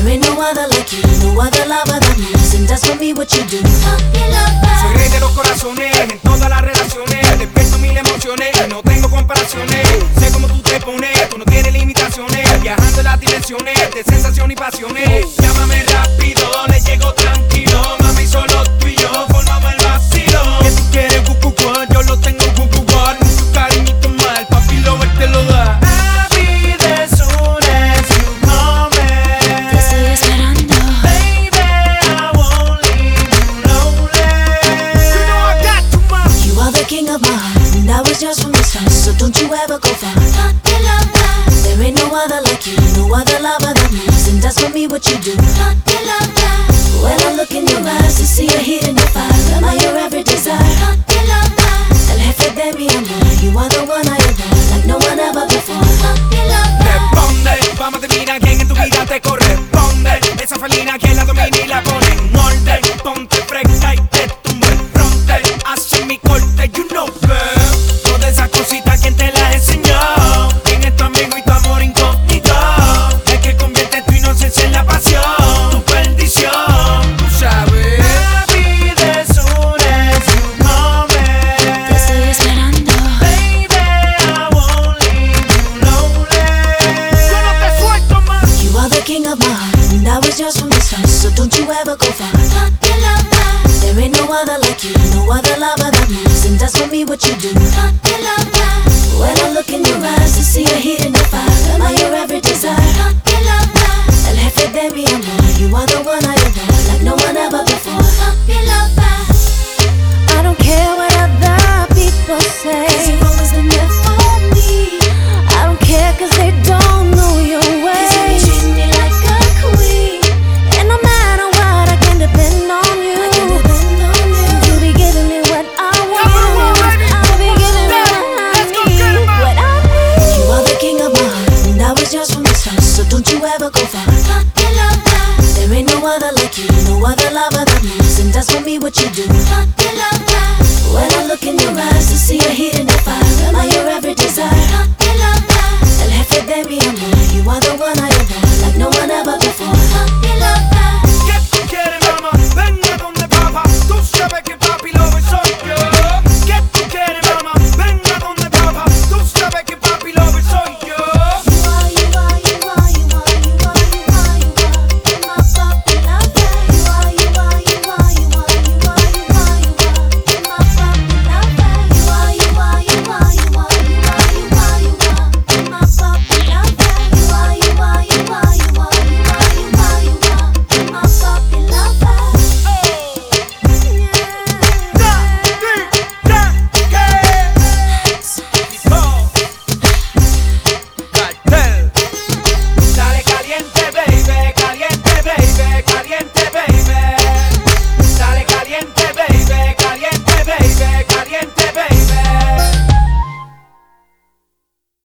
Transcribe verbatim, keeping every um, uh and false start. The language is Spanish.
There ain't no other like you, no other lover that moves and does for me what you do. Soy rey de los corazones, en todas las relaciones. Despierto mil emociones y no tengo comparaciones. Sé cómo tú te pones, tú no tienes limitaciones. Viajando en las dimensiones de sensación y pasiones. Llámame rápido, le llego tranquilo. Mami, solo tú y yo formamos el vacilo. Que tú quieres cucucuá, yo lo tengo cucucuá. Mucho cariñito mal, papi, lo ver te lo da. Just from the start, so don't you ever go far. There ain't no other like you, no other lover that moves and does for me what you do. When I look in your eyes to see a heat in your fire, am I your every desire? El jefe, baby, I'm born. You are the one I adore, like no one ever before. Responde, vamos a terminar quien en tu vida te corresponde. Esa felina que la domina y la pone en orden. Ponte fresca y te tumba el fronte. Así mi corte, you know, girl. Esa cosita, ¿quién te la enseñó? ¿Quién es tu amigo y tu amor incógnito? El que convierte tu inocencia en la pasión, tu perdición, tú sabes. Baby, as soon as you come in, te estoy esperando. Baby, I won't leave you lonely. Yo no te suelto más. You are the king of my heart, and I was yours from the start, so don't you ever go far. There ain't no other like you, no other lover that moves and does for me what you do. When I look in your eyes to see a heat in your fire, am I your every desire? El jefe, baby, I'm born. You are the one I adore, like no one ever before. I don't care what other people say, 'cause you've always been there for me. I don't care 'cause they don't know your way, 'cause you be treating me like a queen. and no matter what I can depend on you. I can depend on you. You be giving me what I want. I'll be giving me what I need, what I need. You are the king of my heart, and I was yours from the start, so don't you ever go far. There ain't no other like you, no other lover that moves and does for me what you do. When I look in your eyes to see a hidden